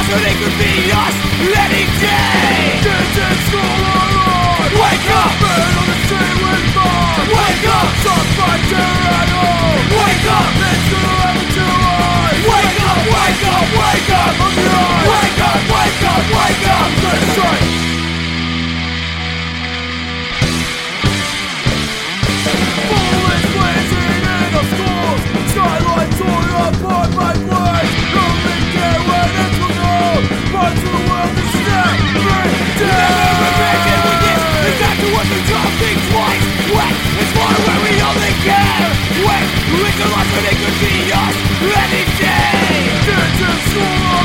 so they could be us any day. Kids in school are on. Wake up! Men on the street with bombs. Wake up! Some fight terror at home. Wake up! It's gonna happen to us. Wake up! Wake up! Wake up! On the eye. Wake up! Wake up! Wake up! Good strike. Bullets blazing in the schools. Skylights torn apart by blades. Only care when it will go. Parts of the world is step Never imagine with this. It's time to watch the drop think twice. Wait, it's far where we only care. Wait, it's a life so they could be us any day. Kids in school